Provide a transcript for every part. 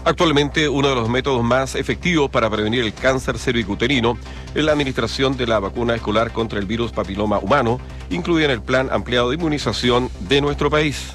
Actualmente, uno de los métodos más efectivos para prevenir el cáncer cervicuterino es la administración de la vacuna escolar contra el virus papiloma humano, incluida en el plan ampliado de inmunización de nuestro país.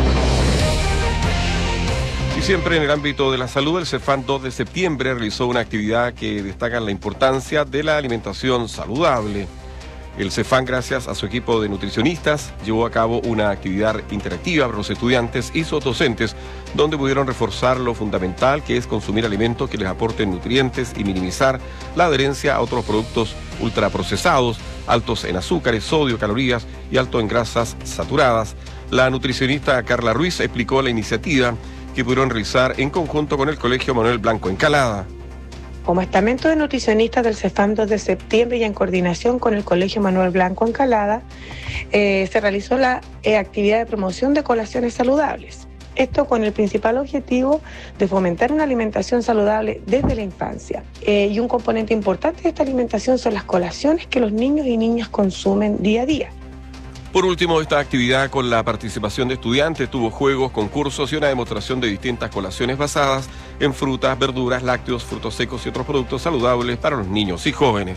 Y siempre en el ámbito de la salud, el Cefam 2 de septiembre realizó una actividad que destaca la importancia de la alimentación saludable. El Cefam, gracias a su equipo de nutricionistas, llevó a cabo una actividad interactiva para los estudiantes y sus docentes, donde pudieron reforzar lo fundamental que es consumir alimentos que les aporten nutrientes y minimizar la adherencia a otros productos ultraprocesados, altos en azúcares, sodio, calorías y altos en grasas saturadas. La nutricionista Carla Ruiz explicó la iniciativa que pudieron realizar en conjunto con el Colegio Manuel Blanco Encalada. Como estamento de nutricionistas del Cefam 2 de septiembre y en coordinación con el Colegio Manuel Blanco Encalada, se realizó la actividad de promoción de colaciones saludables. Esto con el principal objetivo de fomentar una alimentación saludable desde la infancia. Y un componente importante de esta alimentación son las colaciones que los niños y niñas consumen día a día. Por último, esta actividad con la participación de estudiantes tuvo juegos, concursos y una demostración de distintas colaciones basadas en frutas, verduras, lácteos, frutos secos y otros productos saludables para los niños y jóvenes.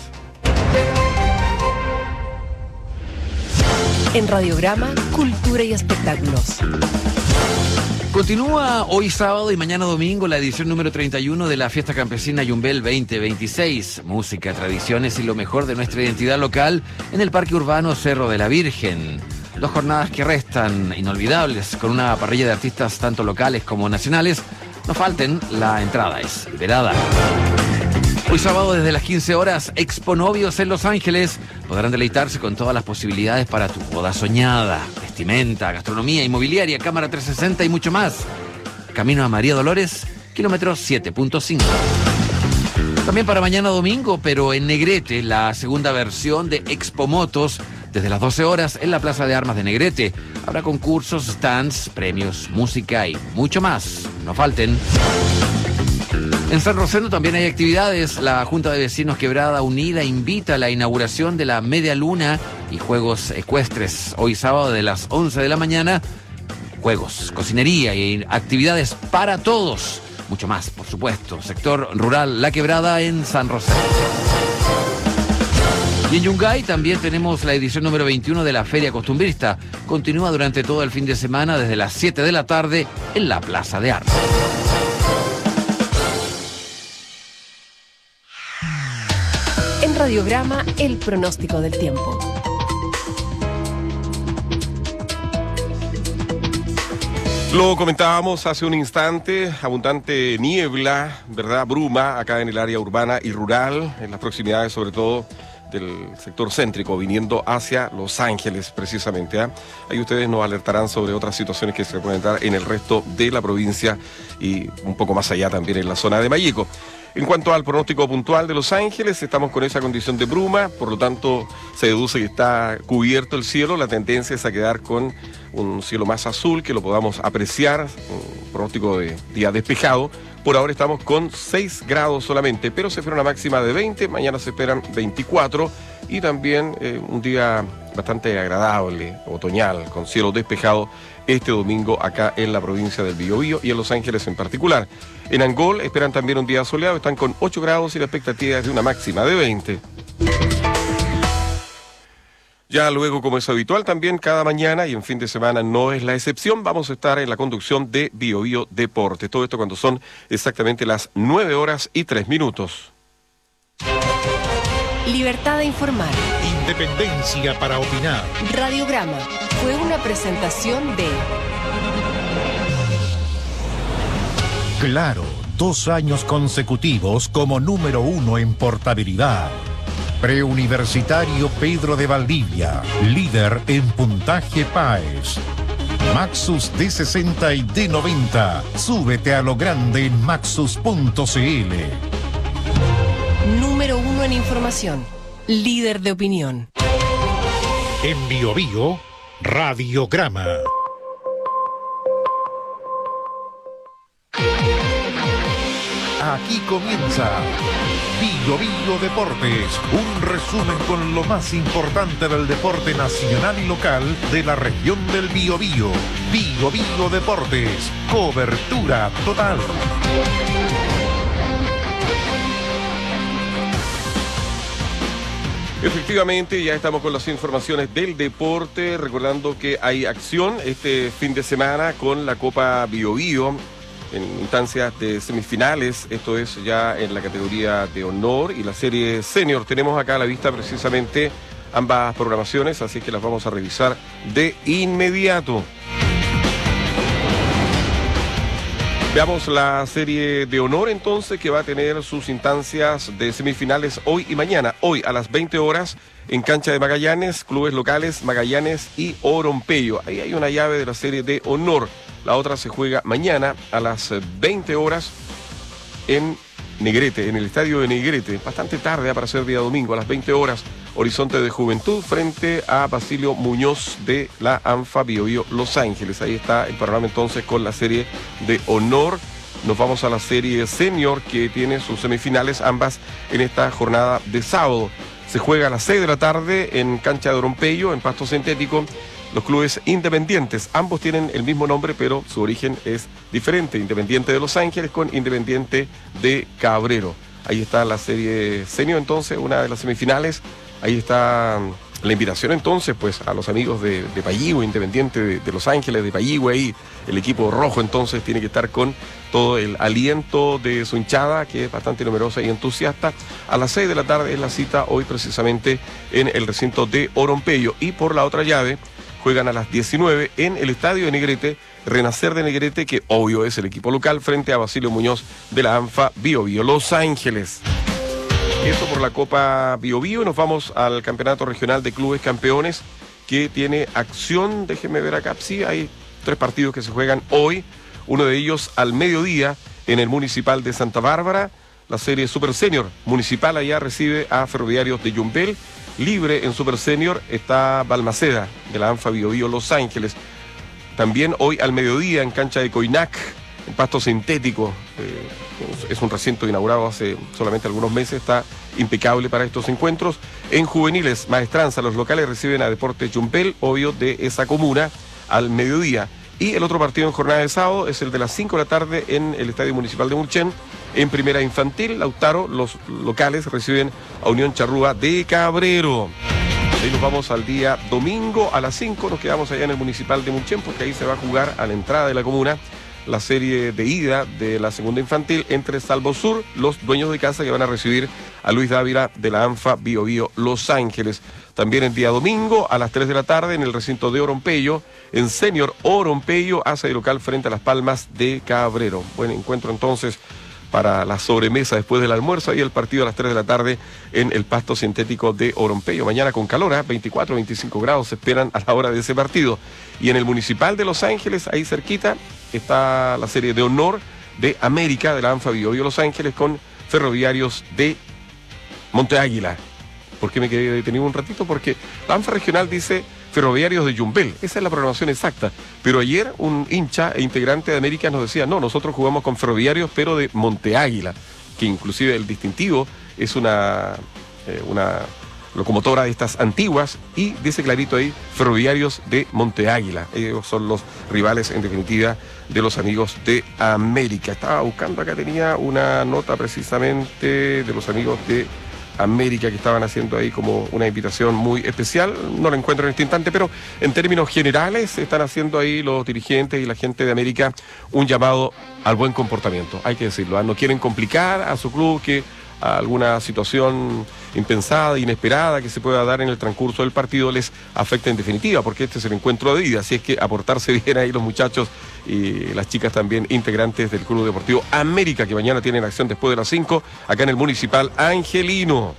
En Radiograma, Cultura y Espectáculos. Continúa hoy sábado y mañana domingo la edición número 31 de la Fiesta Campesina Yumbel 2026. Música, tradiciones y lo mejor de nuestra identidad local en el Parque Urbano Cerro de la Virgen. 2 jornadas que restan inolvidables con una parrilla de artistas tanto locales como nacionales. No falten, la entrada es liberada. Hoy sábado desde las 15 horas, Expo Novios en Los Ángeles. Podrán deleitarse con todas las posibilidades para tu boda soñada. Vestimenta, gastronomía, inmobiliaria, cámara 360 y mucho más. Camino a María Dolores, kilómetro 7.5. También para mañana domingo, pero en Negrete, la segunda versión de Expo Motos, desde las 12 horas en la Plaza de Armas de Negrete. Habrá concursos, stands, premios, música y mucho más. No falten. En San Rosendo también hay actividades. La Junta de Vecinos Quebrada Unida invita a la inauguración de la Media Luna y Juegos Ecuestres. Hoy sábado de las 11 de la mañana. Juegos, cocinería y actividades para todos. Mucho más, por supuesto. Sector rural La Quebrada en San Rosendo. Y en Yungay también tenemos la edición número 21 de la Feria Costumbrista. Continúa durante todo el fin de semana desde las 7 de la tarde en la Plaza de Armas. En Radiograma, el pronóstico del tiempo. Lo comentábamos hace un instante, abundante niebla, ¿verdad? Bruma acá en el área urbana y rural, en las proximidades sobre todo del sector céntrico, viniendo hacia Los Ángeles precisamente. Ahí ustedes nos alertarán sobre otras situaciones que se pueden dar en el resto de la provincia y un poco más allá también en la zona de Mayeco. En cuanto al pronóstico puntual de Los Ángeles, estamos con esa condición de bruma, por lo tanto se deduce que está cubierto el cielo. La tendencia es a quedar con un cielo más azul, que lo podamos apreciar, un pronóstico de día despejado. Por ahora estamos con 6 grados solamente, pero se espera una máxima de 20, mañana se esperan 24 y también un día bastante agradable, otoñal, con cielo despejado este domingo acá en la provincia del Biobío y en Los Ángeles en particular. En Angol esperan también un día soleado, están con 8 grados y la expectativa es de una máxima de 20. Ya luego, como es habitual, también cada mañana y en fin de semana no es la excepción, vamos a estar en la conducción de Biobío Deportes. Todo esto cuando son exactamente las 9 horas y 3 minutos. Libertad de informar. Independencia para opinar. Radiograma fue una presentación de... Claro, 2 años consecutivos como número 1 en portabilidad. Preuniversitario Pedro de Valdivia, líder en puntaje PAES. Maxus D60 y D90. Súbete a lo grande en maxus.cl. Número 1 en información. Líder de opinión. En Biobío, Radiograma. Aquí comienza Bio Bio Deportes, un resumen con lo más importante del deporte nacional y local de la región del Biobío. Bio Bio Deportes, cobertura total. Efectivamente, ya estamos con las informaciones del deporte, recordando que hay acción este fin de semana con la Copa Biobío en instancias de semifinales, esto es ya en la categoría de honor y la serie senior. Tenemos acá a la vista precisamente ambas programaciones, así que las vamos a revisar de inmediato. Veamos la serie de honor entonces, que va a tener sus instancias de semifinales hoy y mañana. Hoy a las 20 horas en cancha de Magallanes, clubes locales Magallanes y Oronpello. Ahí hay una llave de la serie de honor. La otra se juega mañana a las 20 horas en Negrete, en el estadio de Negrete. Bastante tarde para ser día domingo, a las 20 horas. Horizonte de Juventud frente a Basilio Muñoz de la ANFA Biobío Los Ángeles. Ahí está el panorama entonces con la serie de honor. Nos vamos a la serie senior, que tiene sus semifinales ambas en esta jornada de sábado. Se juega a las 6 de la tarde en cancha de Oronpello, en pasto sintético. Los clubes independientes, ambos tienen el mismo nombre, pero su origen es diferente. Independiente de Los Ángeles con Independiente de Cabrero. Ahí está la serie senior entonces, una de las semifinales. Ahí está la invitación entonces pues a los amigos de Payihue, Independiente de Los Ángeles, de Payihue. Ahí el equipo rojo entonces tiene que estar con todo el aliento de su hinchada, que es bastante numerosa y entusiasta. A las 6 de la tarde es la cita hoy precisamente en el recinto de Oronpello. Y por la otra llave juegan a las 19 en el estadio de Negrete, Renacer de Negrete, que obvio es el equipo local, frente a Basilio Muñoz de la ANFA Biobío Los Ángeles. Eso por la Copa Biobío. Nos vamos al Campeonato Regional de Clubes Campeones, que tiene acción. Déjenme ver acá. Sí, hay 3 partidos que se juegan hoy. Uno de ellos al mediodía en el Municipal de Santa Bárbara. La serie Super Senior Municipal allá recibe a Ferroviarios de Yumbel. Libre en Super Senior está Balmaceda de la ANFA Biobío Los Ángeles. También hoy al mediodía en cancha de Coinac, en pasto sintético. Es un recinto inaugurado hace solamente algunos meses, está impecable para estos encuentros. En juveniles, Maestranza, los locales reciben a Deportes Yumbel, obvio de esa comuna, al mediodía. Y el otro partido en jornada de sábado es el de las 5 de la tarde en el Estadio Municipal de Mulchen. En primera infantil, Lautaro, los locales reciben a Unión Charrúa de Cabrero. Ahí nos vamos al día domingo a las 5, nos quedamos allá en el Municipal de Mulchen, porque ahí se va a jugar a la entrada de la comuna la serie de ida de la segunda infantil entre Salvosur, los dueños de casa, que van a recibir a Luis Dávila de la ANFA Biobío Los Ángeles. También el día domingo a las 3 de la tarde en el recinto de Oronpello, en Senior Oronpello hace de local frente a Las Palmas de Cabrero. Buen encuentro entonces para la sobremesa después del almuerzo, y el partido a las 3 de la tarde en el pasto sintético de Oronpello. Mañana con calor, 24, 25 grados se esperan a la hora de ese partido. Y en el Municipal de Los Ángeles, ahí cerquita, está la serie de honor de América, de la ANFA Biobío Los Ángeles, con Ferroviarios de Monte Águila. ¿Por qué me quedé detenido un ratito? Porque la ANFA regional dice Ferroviarios de Yumbel. Esa es la programación exacta. Pero ayer un hincha e integrante de América nos decía, no, nosotros jugamos con Ferroviarios, pero de Monte Águila, que inclusive el distintivo es una locomotora de estas antiguas, y dice clarito ahí, Ferroviarios de Monte Águila. Ellos son los rivales, en definitiva, de los amigos de América. Estaba buscando, acá tenía una nota precisamente de los amigos de América, que estaban haciendo ahí como una invitación muy especial. No la encuentro en este instante, pero en términos generales están haciendo ahí los dirigentes y la gente de América un llamado al buen comportamiento, hay que decirlo, no quieren complicar a su club, que a alguna situación impensada, inesperada que se pueda dar en el transcurso del partido les afecta en definitiva, porque este es el encuentro de vida. Así es que a portarse bien ahí los muchachos y las chicas también, integrantes del Club Deportivo América, que mañana tienen acción después de las 5 acá en el Municipal Angelino.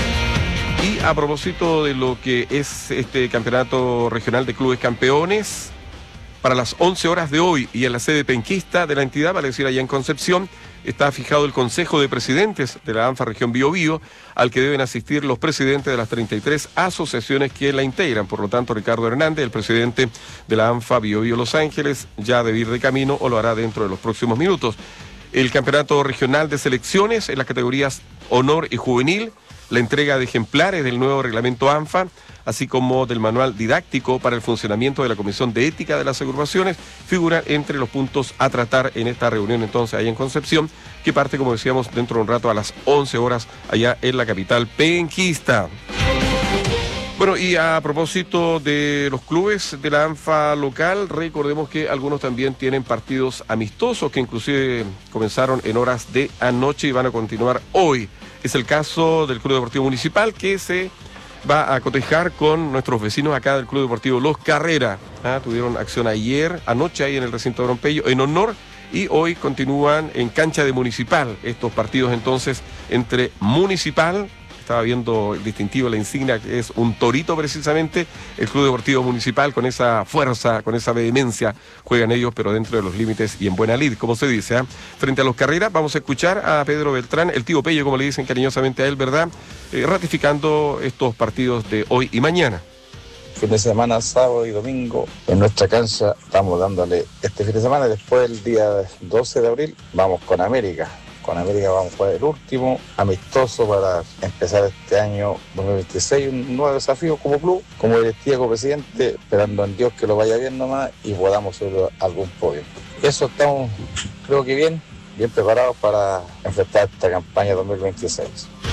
Y a propósito de lo que es este campeonato regional de clubes campeones, para las 11 horas de hoy y en la sede penquista de la entidad, vale decir allá en Concepción, está fijado el Consejo de Presidentes de la ANFA Región Biobío, al que deben asistir los presidentes de las 33 asociaciones que la integran. Por lo tanto, Ricardo Hernández, el presidente de la ANFA Biobío Los Ángeles, ya debe ir de camino o lo hará dentro de los próximos minutos. el campeonato regional de selecciones en las categorías honor y juvenil, la entrega de ejemplares del nuevo reglamento ANFA, así como del manual didáctico para el funcionamiento de la Comisión de Ética de las Agrupaciones, figuran entre los puntos a tratar en esta reunión entonces ahí en Concepción, que parte, como decíamos, dentro de un rato a las 11 horas allá en la capital penquista. Bueno, y a propósito de los clubes de la ANFA local, recordemos que algunos también tienen partidos amistosos que inclusive comenzaron en horas de anoche y van a continuar hoy. Es el caso del Club Deportivo Municipal, que se va a cotejar con nuestros vecinos acá del Club Deportivo Los Carrera. Tuvieron acción anoche ahí en el recinto de Brompeyo, en honor, y hoy continúan en cancha de Municipal estos partidos entonces entre Municipal. Estaba viendo el distintivo, la insignia, que es un torito precisamente, el Club Deportivo Municipal, con esa fuerza, con esa vehemencia, juegan ellos, pero dentro de los límites y en buena lid, como se dice. Frente a los Carreras, vamos a escuchar a Pedro Beltrán, el tío Pello, como le dicen cariñosamente a él, ¿verdad? Ratificando estos partidos de hoy y mañana. Fin de semana, sábado y domingo, en nuestra cancha estamos dándole este fin de semana, después el día 12 de abril, vamos con América. Con América vamos a jugar el último amistoso para empezar este año 2026, un nuevo desafío como club, como directivo, como presidente, esperando en Dios que lo vaya bien nomás y podamos subir algún podio. Eso estamos, creo que bien preparados para enfrentar esta campaña 2026.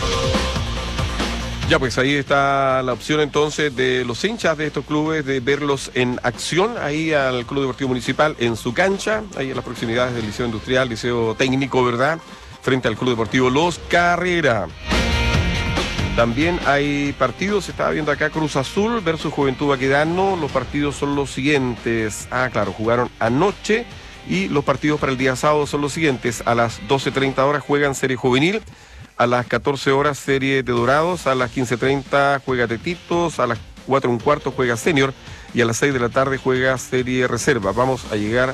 Ya, pues ahí está la opción entonces de los hinchas de estos clubes de verlos en acción ahí al Club Deportivo Municipal en su cancha, ahí en las proximidades del Liceo Industrial, Liceo Técnico, ¿verdad? Frente al Club Deportivo Los Carrera. También hay partidos, se estaba viendo acá Cruz Azul versus Juventud Baquedano. Los partidos son los siguientes. Claro, jugaron anoche y los partidos para el día sábado son los siguientes. A las 12:30 horas juegan Serie Juvenil. A las 14 horas Serie de Dorados, a las 15:30 juega Tetitos, a las 4:15 juega Senior y a las 6 de la tarde juega Serie Reserva. Vamos a llegar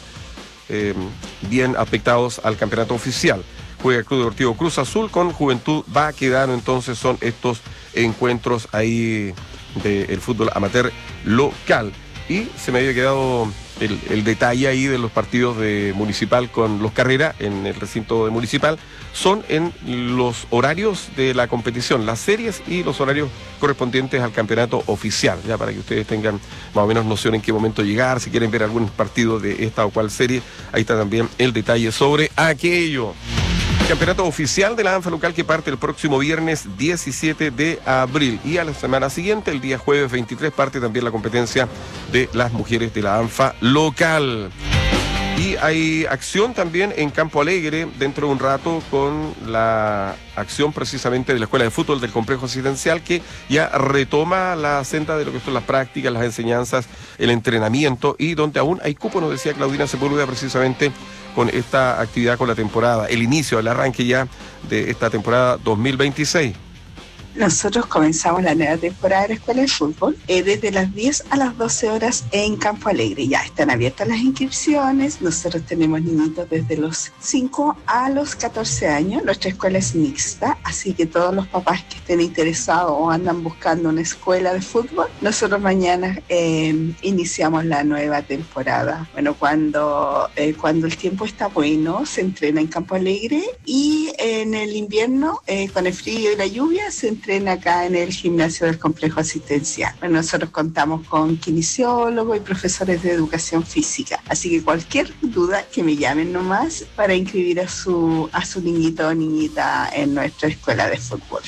bien afectados al campeonato oficial. Juega el Club Deportivo Cruz Azul con Juventud Baquedano, entonces son estos encuentros ahí del fútbol amateur local. Y se me había quedado el detalle ahí de los partidos de Municipal con Los Carrera en el recinto de Municipal. Son en los horarios de la competición, las series y los horarios correspondientes al campeonato oficial, ya para que ustedes tengan más o menos noción en qué momento llegar, si quieren ver algún partido de esta o cual serie, ahí está también el detalle sobre aquello. Campeonato oficial de la ANFA local que parte el próximo viernes 17 de abril. Y a la semana siguiente, el día jueves 23, parte también la competencia de las mujeres de la ANFA local. Y hay acción también en Campo Alegre dentro de un rato con la acción precisamente de la Escuela de Fútbol del Complejo Asistencial, que ya retoma la senda de lo que son las prácticas, las enseñanzas, el entrenamiento, y donde aún hay cupo, nos decía Claudina Sepúlveda, precisamente con esta actividad, con la temporada, el inicio, el arranque ya de esta temporada 2026. Nosotros comenzamos la nueva temporada de la Escuela de Fútbol desde las 10 a las 12 horas en Campo Alegre. Ya están abiertas las inscripciones. Nosotros tenemos niñitos desde los 5 a los 14 años. Nuestra escuela es mixta, así que todos los papás que estén interesados o andan buscando una escuela de fútbol, nosotros mañana iniciamos la nueva temporada. Bueno, cuando el tiempo está bueno, se entrena en Campo Alegre, y en el invierno, con el frío y la lluvia, se entrena acá en el gimnasio del complejo asistencial. Bueno, nosotros contamos con kinesiólogos y profesores de educación física, así que cualquier duda que me llamen nomás para inscribir a su niñito o niñita en nuestra escuela de fútbol.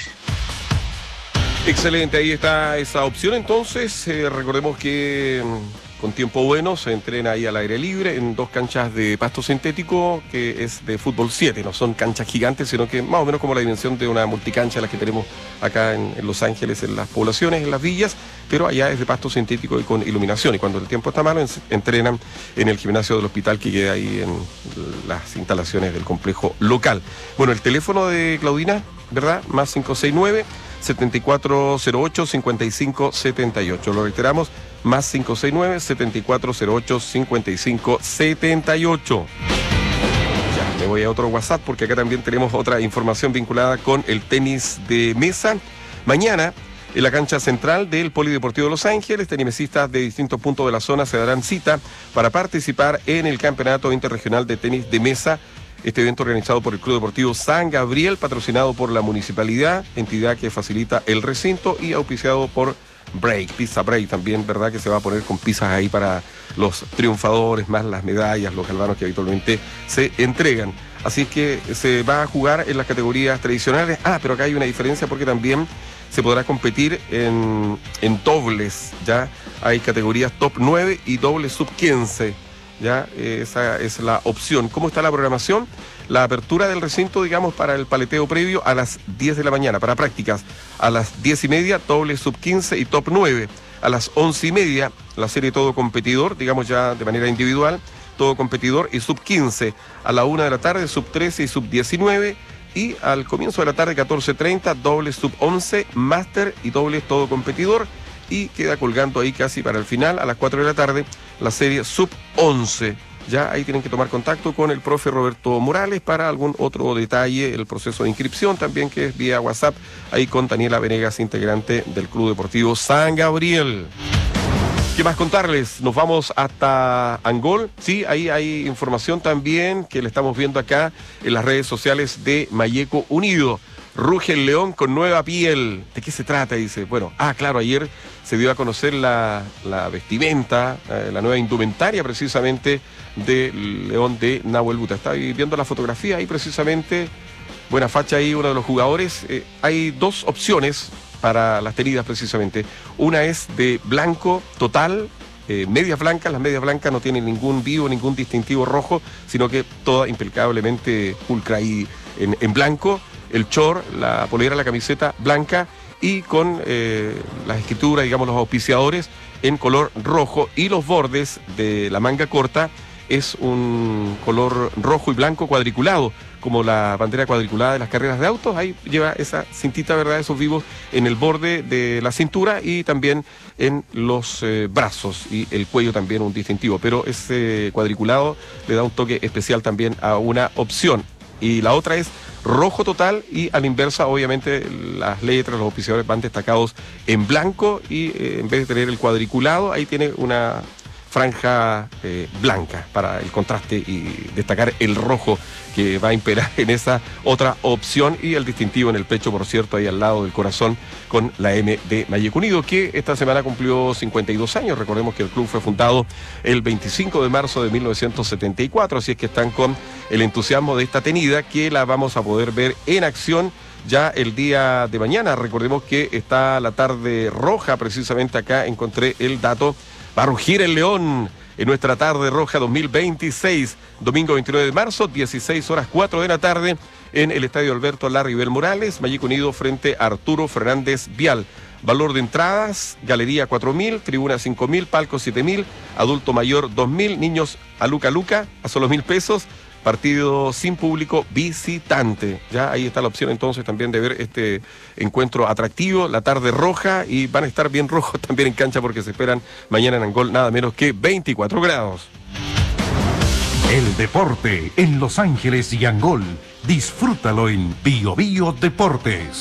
Excelente, ahí está esa opción entonces. Recordemos que con tiempo bueno se entrena ahí al aire libre en 2 canchas de pasto sintético, que es de fútbol 7, no son canchas gigantes, sino que más o menos como la dimensión de una multicancha, las que tenemos acá en Los Ángeles, en las poblaciones, en las villas, pero allá es de pasto sintético y con iluminación, y cuando el tiempo está malo entrenan en el gimnasio del hospital que queda ahí en las instalaciones del complejo local. Bueno, el teléfono de Claudina, ¿verdad? Más 569-7408-5578. Lo reiteramos, más 569-7408-5578. Ya, me voy a otro WhatsApp porque acá también tenemos otra información vinculada con el tenis de mesa. Mañana, en la cancha central del Polideportivo de Los Ángeles, tenisistas de distintos puntos de la zona se darán cita para participar en el Campeonato Interregional de Tenis de Mesa Este evento organizado por el Club Deportivo San Gabriel, patrocinado por la municipalidad, entidad que facilita el recinto, y auspiciado por Break, Pizza Break también, ¿verdad? Que se va a poner con pizzas ahí para los triunfadores, más las medallas, los galvanos que habitualmente se entregan. Así que se va a jugar en las categorías tradicionales. Pero acá hay una diferencia porque también se podrá competir en dobles, ¿ya? Hay categorías top 9 y doble sub 15, ¿ya? Esa es la opción. ¿Cómo está la programación? La apertura del recinto, digamos, para el paleteo previo a las 10 de la mañana, para prácticas. A las 10:30, doble sub 15 y top 9. A las 11:30, la serie todo competidor, digamos ya de manera individual, todo competidor y sub 15. A la 1 de la tarde, sub 13 y sub 19. Y al comienzo de la tarde, 14:30, doble sub 11, máster y doble todo competidor. Y queda colgando ahí casi para el final, a las 4 de la tarde, la serie sub 11. Ya ahí tienen que tomar contacto con el profe Roberto Morales para algún otro detalle, el proceso de inscripción también, que es vía WhatsApp, ahí con Daniela Venegas, integrante del Club Deportivo San Gabriel. ¿Qué más contarles? Nos vamos hasta Angol. Sí, ahí hay información también que le estamos viendo acá en las redes sociales de Mayeco Unido. Ruge el león con nueva piel. ¿De qué se trata? Dice. Bueno, claro, ayer se dio a conocer la vestimenta, la nueva indumentaria precisamente del león de Nahuel Buta. Está viendo la fotografía ahí precisamente. Buena facha ahí, uno de los jugadores. Hay dos opciones para las tenidas precisamente. Una es de blanco total, medias blancas. Las medias blancas no tienen ningún vivo, ningún distintivo rojo, sino que toda impecablemente pulcra ahí en blanco. El short, la polera, la camiseta blanca y con las escrituras, digamos, los auspiciadores en color rojo, y los bordes de la manga corta es un color rojo y blanco cuadriculado, como la bandera cuadriculada de las carreras de autos. Ahí lleva esa cintita, ¿verdad? Esos vivos en el borde de la cintura y también en los brazos, y el cuello también un distintivo, pero ese cuadriculado le da un toque especial también a una opción. Y la otra es rojo total, y a la inversa, obviamente, las letras, los auspiciadores van destacados en blanco, y en vez de tener el cuadriculado, ahí tiene una franja blanca para el contraste y destacar el rojo que va a imperar en esa otra opción, y el distintivo en el pecho, por cierto, ahí al lado del corazón, con la M de Mayeco Unido, que esta semana cumplió 52 años. Recordemos que el club fue fundado el 25 de marzo de 1974, así es que están con el entusiasmo de esta tenida, que la vamos a poder ver en acción ya el día de mañana. Recordemos que está la tarde roja, precisamente acá encontré el dato. Va a rugir el león en nuestra tarde roja 2026, domingo 29 de marzo, 16:04 de la tarde, en el Estadio Alberto Larribel Morales, Mayeco Unido frente a Arturo Fernández Vial. Valor de entradas: galería 4.000, tribuna 5.000, palco 7.000, adulto mayor 2.000, niños a Luca a solo 1.000 pesos. Partido sin público visitante. Ya ahí está la opción entonces también de ver este encuentro atractivo, la tarde roja, y van a estar bien rojos también en cancha porque se esperan mañana en Angol nada menos que 24 grados. El deporte en Los Ángeles y Angol. Disfrútalo en Bio Bio Deportes.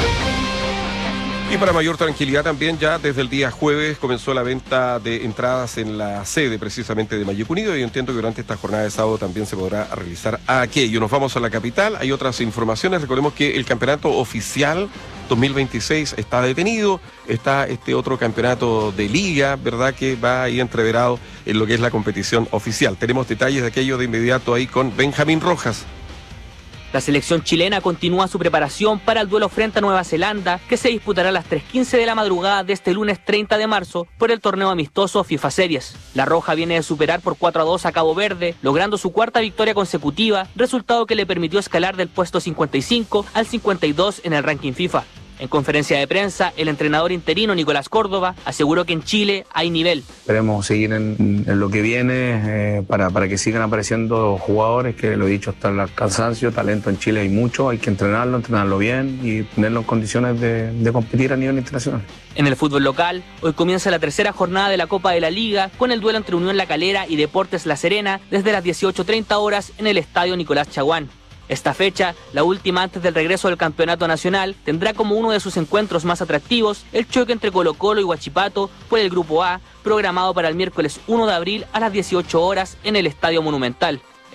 Y para mayor tranquilidad también, ya desde el día jueves comenzó la venta de entradas en la sede precisamente de Mayeco Unido, y entiendo que durante esta jornada de sábado también se podrá realizar aquello. Nos vamos a la capital, hay otras informaciones. Recordemos que el campeonato oficial 2026 está detenido, está este otro campeonato de liga, ¿verdad?, que va ahí entreverado en lo que es la competición oficial. Tenemos detalles de aquello de inmediato ahí con Benjamín Rojas. La selección chilena continúa su preparación para el duelo frente a Nueva Zelanda, que se disputará a las 3:15 de la madrugada de este lunes 30 de marzo por el torneo amistoso FIFA Series. La Roja viene de superar por 4-2 a Cabo Verde, logrando su cuarta victoria consecutiva, resultado que le permitió escalar del puesto 55 al 52 en el ranking FIFA. En conferencia de prensa, el entrenador interino Nicolás Córdoba aseguró que en Chile hay nivel. Esperemos seguir en lo que viene para que sigan apareciendo jugadores, que lo he dicho hasta el cansancio. Talento en Chile hay mucho, hay que entrenarlo bien y ponerlo en condiciones de competir a nivel internacional. En el fútbol local, hoy comienza la tercera jornada de la Copa de la Liga con el duelo entre Unión La Calera y Deportes La Serena desde las 18:30 horas en el Estadio Nicolás Chaguán. Esta fecha, la última antes del regreso del campeonato nacional, tendrá como uno de sus encuentros más atractivos el choque entre Colo-Colo y Huachipato por el Grupo A, programado para el miércoles 1 de abril a las 18 horas en el Estadio Monumental.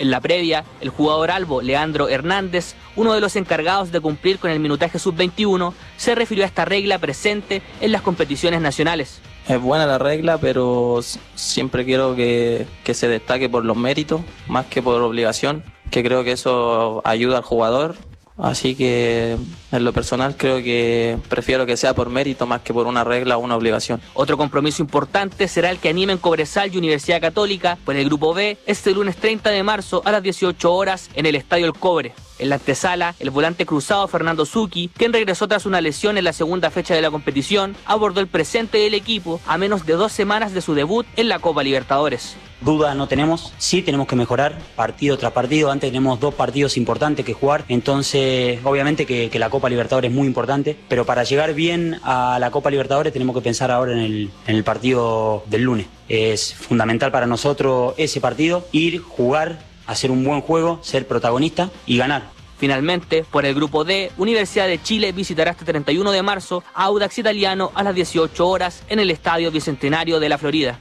En la previa, el jugador albo Leandro Hernández, uno de los encargados de cumplir con el minutaje sub-21, se refirió a esta regla presente en las competiciones nacionales. Es buena la regla, pero siempre quiero que se destaque por los méritos, más que por obligación, que creo que eso ayuda al jugador. Así que en lo personal creo que prefiero que sea por mérito más que por una regla o una obligación. Otro compromiso importante será el que animen Cobresal y Universidad Católica por el Grupo B este lunes 30 de marzo a las 18 horas en el Estadio El Cobre. En la antesala, el volante cruzado Fernando Zucchi, quien regresó tras una lesión en la segunda fecha de la competición, abordó el presente del equipo a menos de 2 semanas de su debut en la Copa Libertadores. Duda no tenemos, sí tenemos que mejorar partido tras partido. Antes tenemos 2 partidos importantes que jugar, entonces obviamente que la Copa Libertadores es muy importante, pero para llegar bien a la Copa Libertadores tenemos que pensar ahora en el partido del lunes. Es fundamental para nosotros ese partido, ir, jugar, hacer un buen juego, ser protagonista y ganar. Finalmente, por el Grupo D, Universidad de Chile visitará este 31 de marzo a Audax Italiano a las 18 horas en el Estadio Bicentenario de la Florida.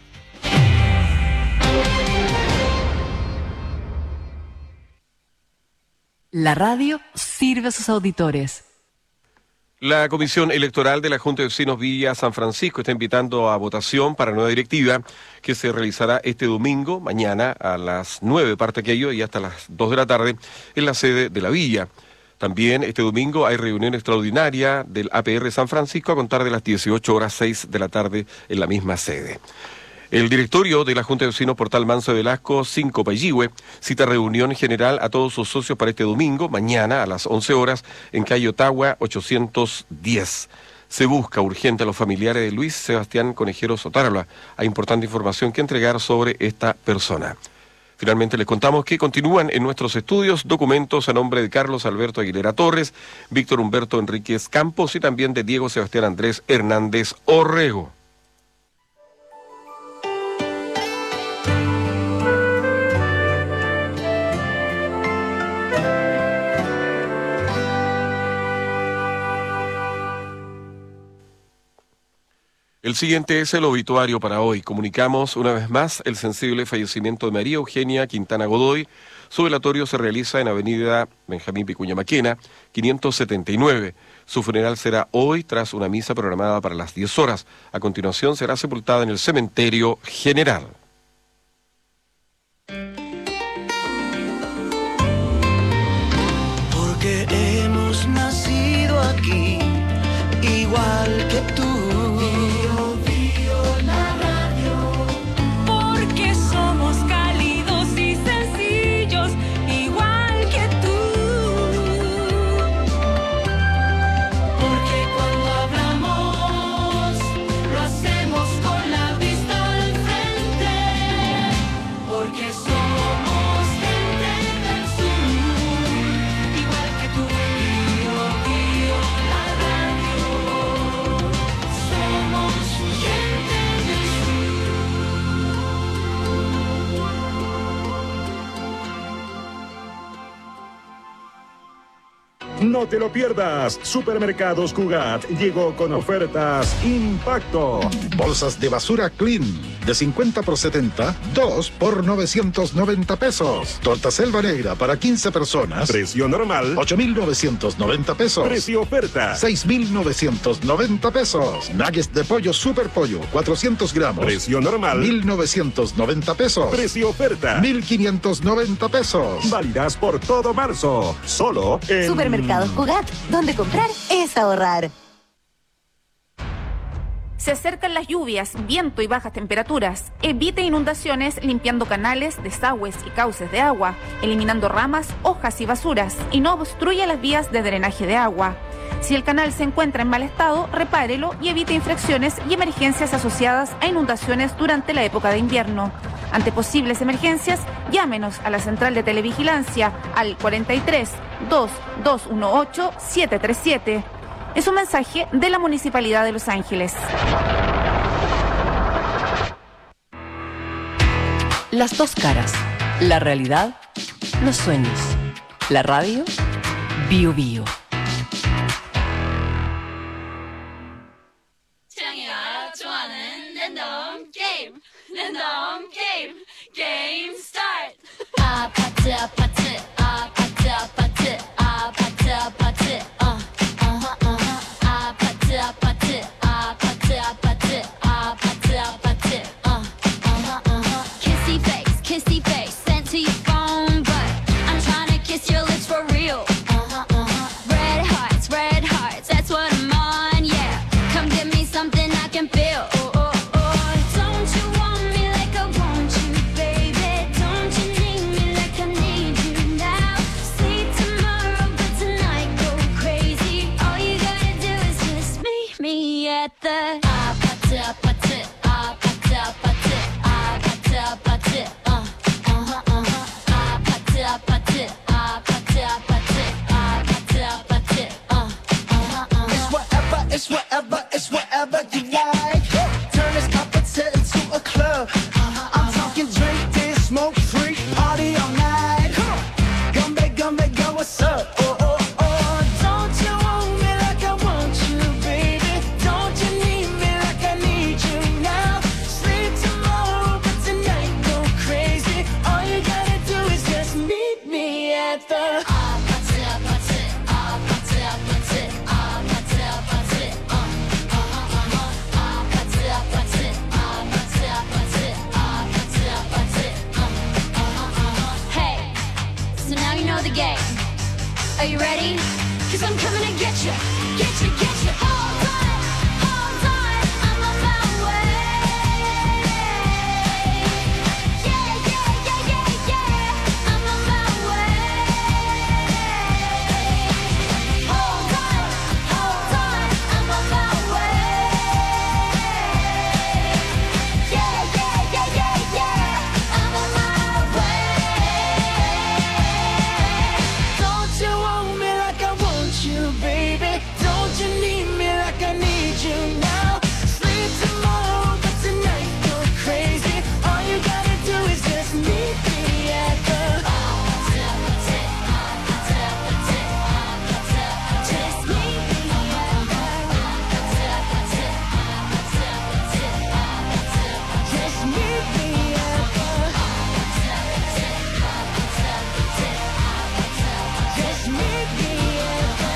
La radio sirve a sus auditores. La Comisión Electoral de la Junta de Vecinos Villa San Francisco está invitando a votación para nueva directiva que se realizará este domingo, mañana a las 9, parte aquello, y hasta las 2 de la tarde en la sede de la Villa. También este domingo hay reunión extraordinaria del APR San Francisco a contar de las 18:06 de la tarde en la misma sede. El directorio de la Junta de Vecinos Portal Manso de Velasco, 5 Payihue, cita reunión general a todos sus socios para este domingo, mañana a las 11 horas, en calle Ottawa 810. Se busca urgente a los familiares de Luis Sebastián Conejero Sotárala. Hay importante información que entregar sobre esta persona. Finalmente les contamos que continúan en nuestros estudios documentos a nombre de Carlos Alberto Aguilera Torres, Víctor Humberto Enríquez Campos y también de Diego Sebastián Andrés Hernández Orrego. El siguiente es el obituario para hoy. Comunicamos una vez más el sensible fallecimiento de María Eugenia Quintana Godoy. Su velatorio se realiza en Avenida Benjamín Vicuña Maquena, 579. Su funeral será hoy tras una misa programada para las 10 horas. A continuación será sepultada en el Cementerio General. Porque hemos nacido aquí, igual que tú. No te lo pierdas. Supermercados Cugat llegó con ofertas Impacto. Bolsas de basura Clean de 50 por 70, 2 por 990 pesos. Torta Selva Negra para 15 personas. Precio normal, 8,990 pesos. Precio oferta, 6,990 pesos. Nuggets de pollo Super Pollo, 400 gramos. Precio normal, 1,990 pesos. Precio oferta, 1,590 pesos. Válidas por todo marzo. Solo en Supermercados Cugat, donde comprar es ahorrar. Se acercan las lluvias, viento y bajas temperaturas. Evite inundaciones limpiando canales, desagües y cauces de agua, eliminando ramas, hojas y basuras, y no obstruya las vías de drenaje de agua. Si el canal se encuentra en mal estado, repárelo y evite infracciones y emergencias asociadas a inundaciones durante la época de invierno. Ante posibles emergencias, llámenos a la central de televigilancia al 43 2218 737. Es un mensaje de la Municipalidad de Los Ángeles. Las dos caras. La realidad, los sueños. La radio, Bio Bio. Game start. Oh, oh, oh, oh. Don't you want me like I want you, baby? Don't you need me like I need you now? Sleep tomorrow, but tonight go crazy. All you gotta do is just meet me at the the game. Are you ready? 'Cause I'm coming to get you, get you, get you. Hold on, I'm on my way. Yeah, yeah, yeah, yeah, yeah, I'm on my way. Hold on, I'm on my way. Yeah, yeah, yeah, yeah, yeah, I'm on my way. Don't you want me like I want you, baby? Don't you need me like I need you now? Sleep tomorrow, but tonight go crazy. All you gotta do is just meet me at the just meet me at the just meet me at the just meet me at the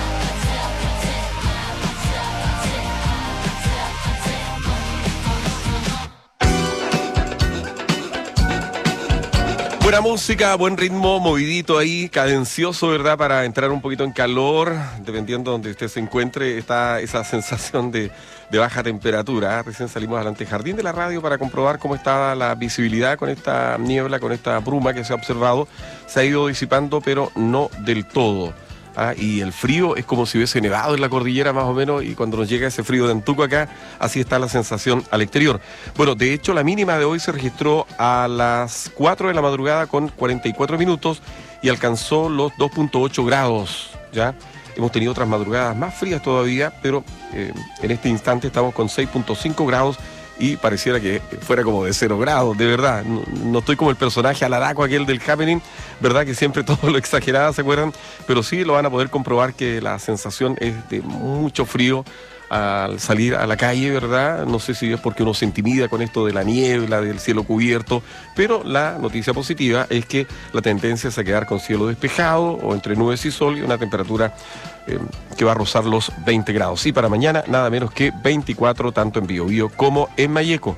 Buena música, buen ritmo, movidito ahí, cadencioso, ¿verdad? Para entrar un poquito en calor, dependiendo de donde usted se encuentre, está esa sensación de baja temperatura. Recién salimos al antejardín de la radio para comprobar cómo estaba la visibilidad con esta niebla, con esta bruma que se ha observado. Se ha ido disipando, pero no del todo. Y el frío es como si hubiese nevado en la cordillera más o menos, y cuando nos llega ese frío de Antuco acá, así está la sensación al exterior. Bueno, de hecho la mínima de hoy se registró a las 4 de la madrugada con 44 minutos y alcanzó los 2.8 grados, ¿ya? Hemos tenido otras madrugadas más frías todavía, pero en este instante estamos con 6.5 grados y pareciera que fuera como de 0 grados, de verdad. No estoy como el personaje alaraco aquel del Happening, ¿verdad? Que siempre todo lo exageraba, ¿se acuerdan? Pero sí lo van a poder comprobar que la sensación es de mucho frío al salir a la calle, ¿verdad? No sé si es porque uno se intimida con esto de la niebla, del cielo cubierto, pero la noticia positiva es que la tendencia es a quedar con cielo despejado o entre nubes y sol, y una temperatura que va a rozar los 20 grados. Y para mañana nada menos que 24, tanto en Biobío como en Malleco.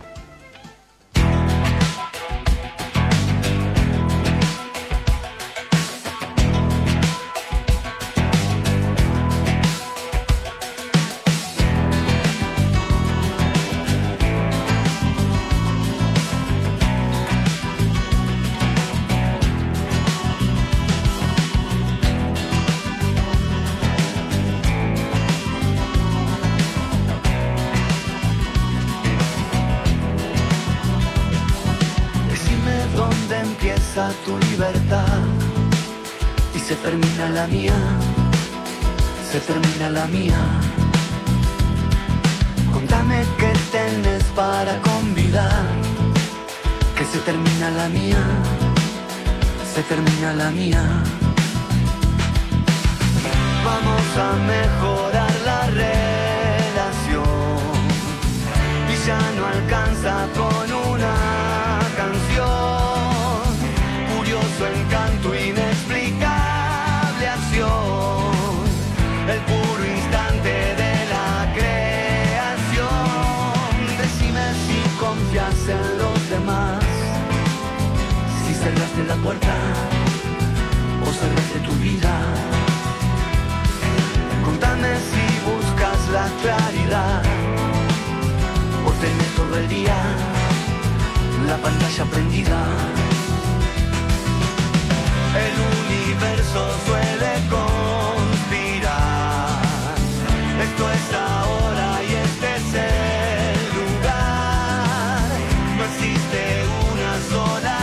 Tu libertad y se termina la mía, se termina la mía. Contame qué tenés para convidar, que se termina la mía, se termina la mía. Vamos a mejorar la relación y ya no alcanza con una canción. Su encanto, inexplicable acción, el puro instante de la creación. Decime si confías en los demás, si cerraste la puerta o cerraste tu vida. Contame si buscas la claridad o tenés todo el día la pantalla prendida. El universo suele conspirar. Esto es ahora y este es el lugar. No existe una sola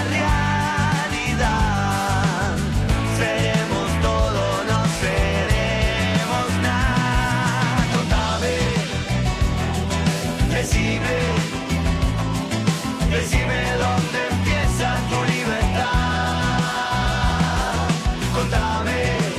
realidad. Seremos todo, no seremos nada. Contame, decime dónde empieza tu libertad. Contame.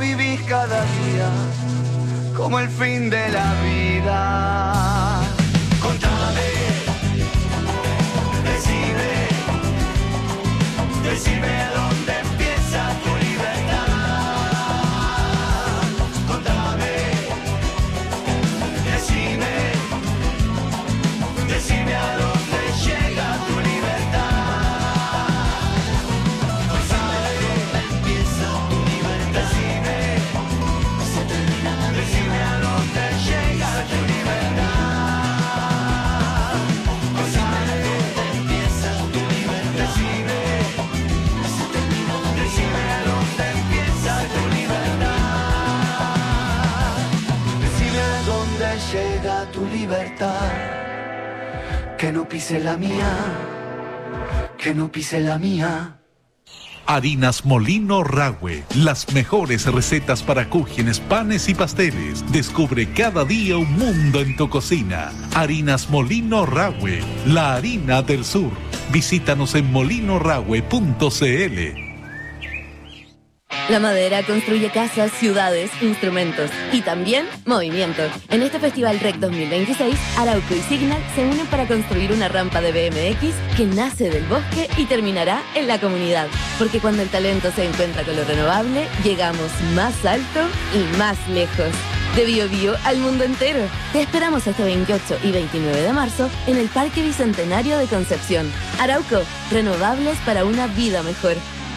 vivís cada día como el fin de la vida. Contame, decime dónde empieza tu libertad. Contame, decime a dónde llega tu libertad. Contame dónde empieza tu libertad. Decime a dónde llega tu libertad. Contame dónde empieza tu libertad. Decime a dónde empieza tu libertad. Decime a dónde llega tu libertad. Que no pise la mía, que no pise la mía. Harinas Molino Rahue, las mejores recetas para cúgenes, panes y pasteles. Descubre cada día un mundo en tu cocina. Harinas Molino Rahue, la harina del sur. Visítanos en molinorahue.cl. La madera construye casas, ciudades, instrumentos y también movimiento. En este Festival REC 2026, Arauco y Signal se unen para construir una rampa de BMX que nace del bosque y terminará en la comunidad. Porque cuando el talento se encuentra con lo renovable, llegamos más alto y más lejos. De Biobío al mundo entero. Te esperamos este 28 y 29 de marzo en el Parque Bicentenario de Concepción. Arauco, renovables para una vida mejor.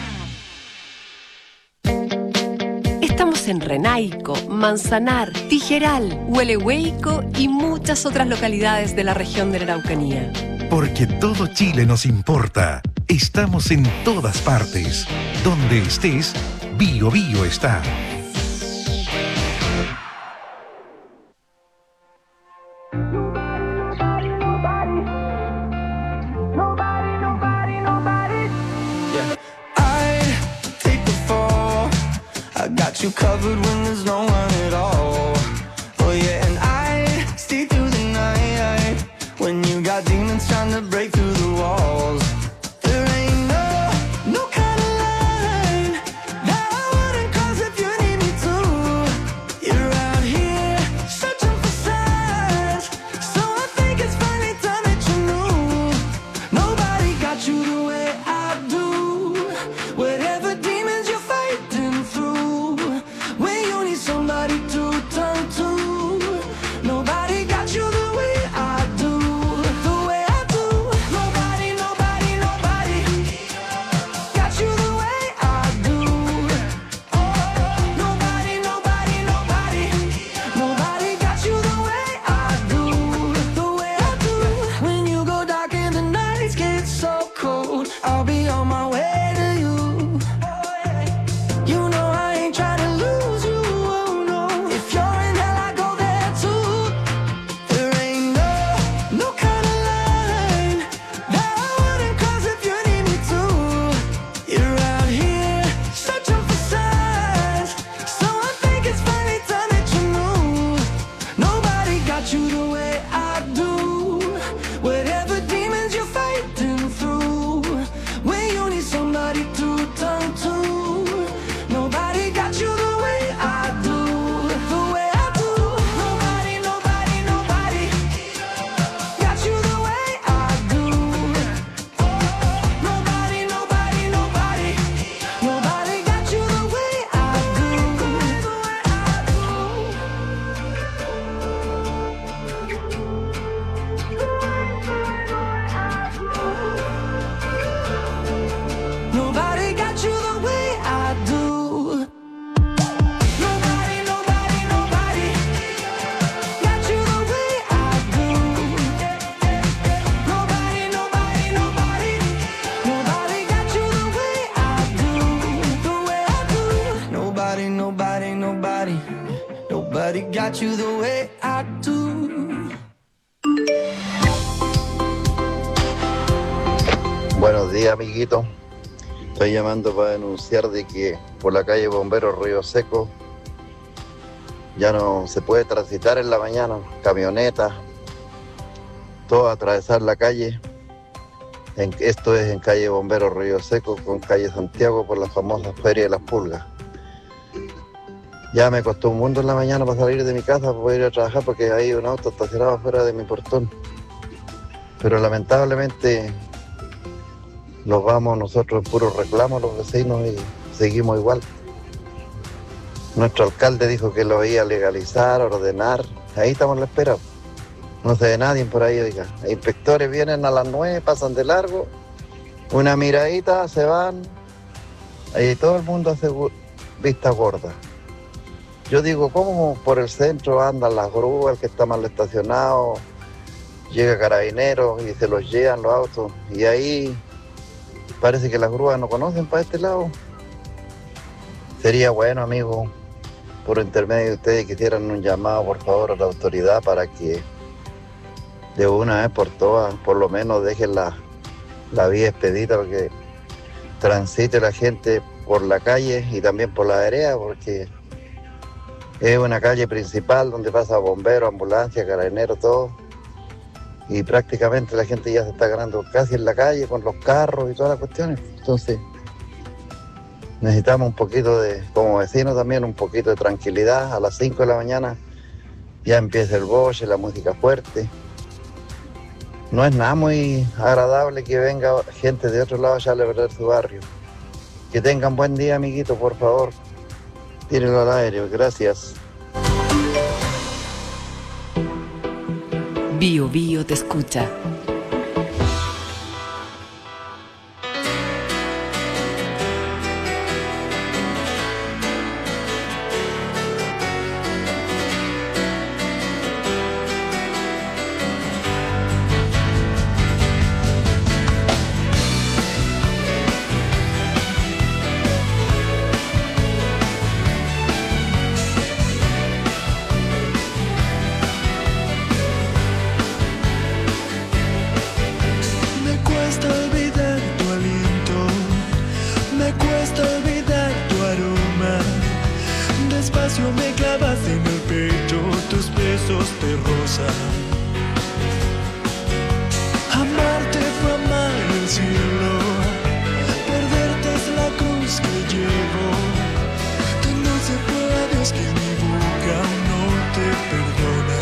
Estamos en Renaico, Manzanar, Tijeral, Huelehueico y muchas otras localidades de la región de la Araucanía. Porque todo Chile nos importa. Estamos en todas partes. Donde estés, Biobío está. You covered when there's no one at all. Oh yeah, and I stay through the night when you got demons trying to break through the walls. There ain't no kind of line that I wouldn't cross if you need me to. You're out here searching for signs, so I think it's finally time that you knew. Nobody got you the way I do. Whatever demons you're fighting through, when you need somebody to turn to, nobody got you the way I do, the way I do. Nobody got you the way I do. Nobody got you the way I do, the way I do. When you go dark and the nights get so cold, I'll be on my way to you. You know I ain't trying to lose you, oh no. If you're in hell, I go there too. There ain't no kind of line that I wouldn't cross if you need me to. You're out here searching for signs, so I think it's finally time that you knew. Nobody got you the way I do. Whatever demons you're fighting through, when you need somebody to turn to, nobody got you the way I do, the way I do. Nobody got you the way I do. Nobody got you the way I do. Nobody got you the way I do. Nobody got you the way I do. Nobody got you the way I do, the way I do. Nobody got you the way I do. Buenos días, amiguito. Estoy llamando para denunciar de que por la calle Bomberos Río Seco ya no se puede transitar en la mañana, camionetas, todo a atravesar la calle. Esto es en calle Bomberos Río Seco con calle Santiago por la famosa Feria de las Pulgas. Ya me costó un mundo en la mañana para salir de mi casa para poder ir a trabajar porque hay un auto estacionado fuera de mi portón. Pero lamentablemente nos vamos nosotros en puros reclamos los vecinos y seguimos igual. Nuestro alcalde dijo que lo iba a legalizar, ordenar. Ahí estamos a la espera. No se ve nadie por ahí, oiga. Inspectores vienen a las 9, pasan de largo, una miradita, se van. Ahí todo el mundo hace vista gorda. Yo digo, ¿cómo por el centro andan las grúas, el que está mal estacionado? Llega Carabineros y se los llevan los autos. Y ahí parece que las grúas no conocen para este lado. Sería bueno, amigo, por intermedio de ustedes, que hicieran un llamado, por favor, a la autoridad para que de una vez por todas, por lo menos dejen la vía expedita, porque transite la gente por la calle y también por la vereda, porque es una calle principal donde pasa bomberos, ambulancias, carabineros, todo. Y prácticamente la gente ya se está ganando casi en la calle con los carros y todas las cuestiones. Entonces, necesitamos un poquito de, como vecinos también, un poquito de tranquilidad. A las 5 de la mañana ya empieza el boche, la música fuerte. No es nada muy agradable que venga gente de otro lado ya a perder su barrio. Que tengan buen día, amiguitos, por favor. Tírenlo al aire, gracias. Bio Bio te escucha. Me cuesta olvidar tu aliento, me cuesta olvidar tu aroma. Despacio me clavas en el pecho tus besos de rosa. Amarte fue amar el cielo, perderte es la cruz que llevo. Tan dulce fue adiós que mi boca aún no te perdona.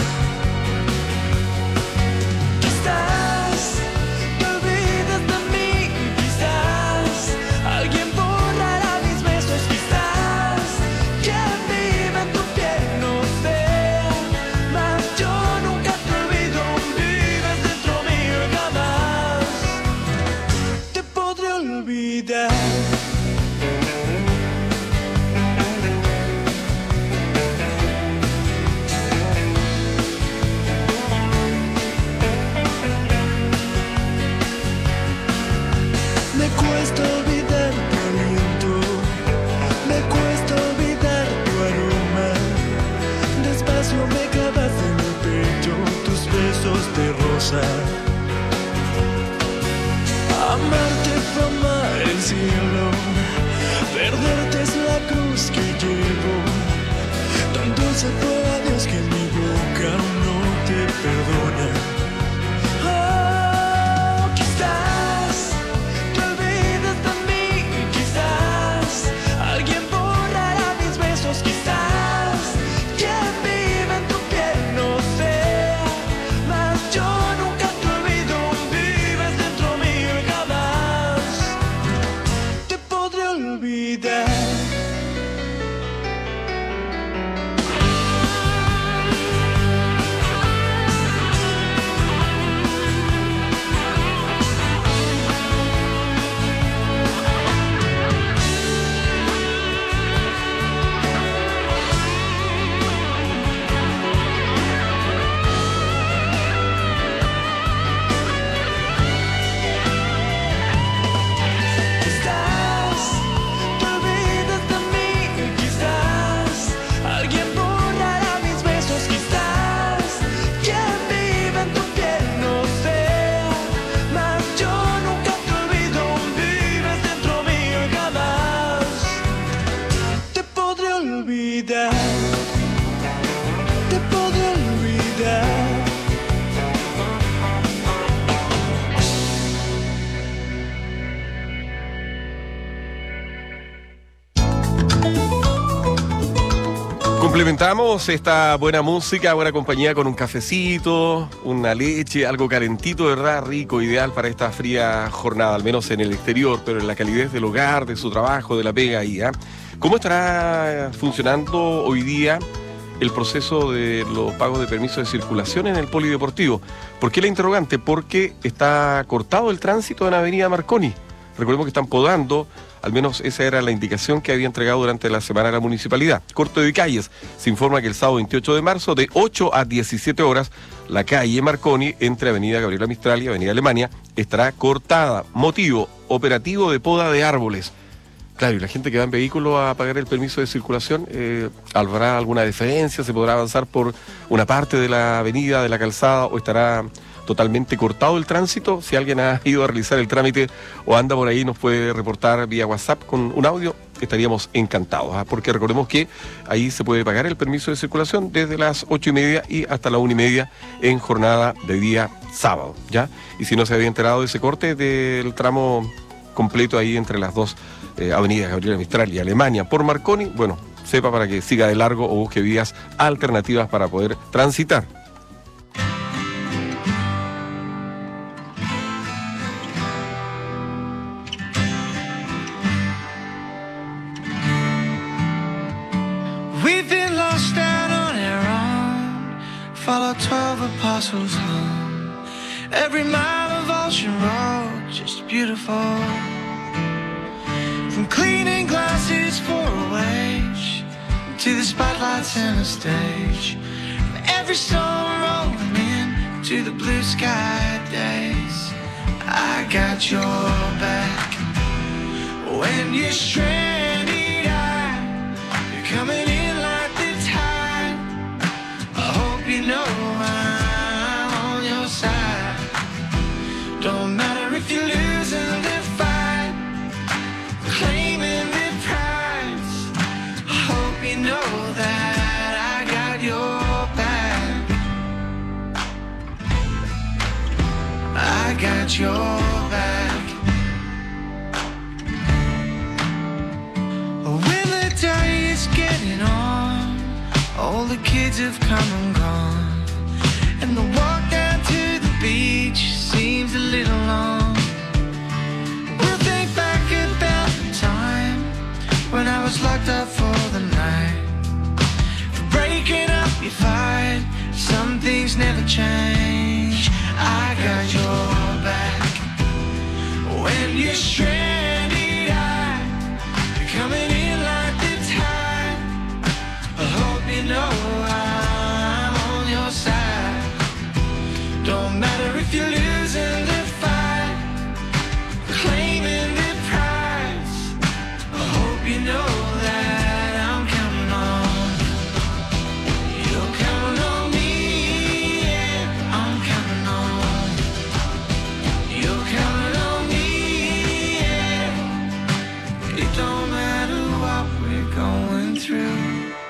Quizás te olvides de mí, quizás alguien borrará mis besos, quizás quien vive en tu piel no sé, mas yo nunca te olvido, vives dentro mío y jamás te podré olvidar. Me cuesta olvidar tu aliento, me cuesta olvidar tu aroma. Despacio me clavas en el pecho tus besos de rosa. Amarte fue amar el cielo, perderte es la cruz que llevo. Tan dulce fue adiós que mi boca aún no te perdona. Oh, quizás te olvides de mí, quizás alguien borrará mis besos, quizás quien vive en tu piel no sé, mas yo nunca te olvido, vives dentro mío y jamás Complementamos esta buena música, buena compañía con un cafecito, una leche, algo calentito, de verdad, rico, ideal para esta fría jornada, al menos en el exterior, pero en la calidez del hogar, de su trabajo, de la pega ahí, ¿eh? ¿Cómo estará funcionando hoy día el proceso de los pagos de permiso de circulación en el polideportivo? ¿Por qué la interrogante? Porque está cortado el tránsito en Avenida Marconi. Recordemos que están podando, al menos esa era la indicación que había entregado durante la semana la municipalidad. Corte de calles. Se informa que el sábado 28 de marzo, de 8 a 17 horas, la calle Marconi, entre Avenida Gabriela Mistral y Avenida Alemania, estará cortada. Motivo, operativo de poda de árboles. Claro, y la gente que va en vehículo a pagar el permiso de circulación, ¿habrá alguna diferencia? ¿Se podrá avanzar por una parte de la avenida, de la calzada, o estará totalmente cortado el tránsito? Si alguien ha ido a realizar el trámite o anda por ahí, nos puede reportar vía WhatsApp con un audio, estaríamos encantados, ¿eh? Porque recordemos que ahí se puede pagar el permiso de circulación desde las 8:30 y hasta la 1:30 en jornada de día sábado, ¿ya? Y si no se había enterado de ese corte del tramo completo ahí entre las dos avenidas Gabriela Mistral y Alemania por Marconi, bueno, sepa para que siga de largo o busque vías alternativas para poder transitar. We've been lost out on our own, follow 12 apostles home. Every mile of ocean road, just beautiful. From cleaning glasses for a wage, to the spotlights and the stage. From every storm rolling in, to the blue sky days. I got your back. When you're stranded, you're coming in like the tide. I hope you know I'm on your side. Don't matter if you're losing the fight, claiming the prize. I hope you know that I got your back. I got your back. When the day is getting on, all the kids have come and gone, and the walk down to the beach seems a little long. We'll think back about the time when I was locked up for the night. For breaking up your fight, some things never change. I got your back. When you're stranded, you're coming in like the tide. I hope you know I'm on your side. Don't matter if you're losing the fight, claiming the prize. I hope you know that I'm counting on. You're counting on me, yeah, I'm counting on. You're counting on me, yeah. It don't matter what we're going through.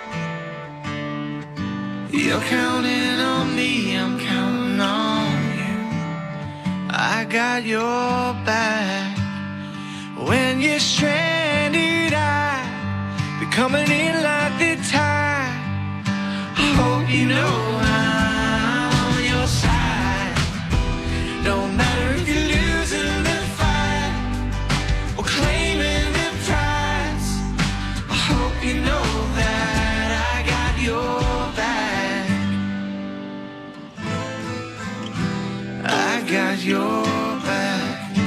You're counting on me, I'm counting on you. I got your back. When you're stranded, I'll be coming in like the tide. I hope you know I'm on your side. Don't matter if you're losing the fight or claiming the prize. I hope you know that I got your back. I got your back.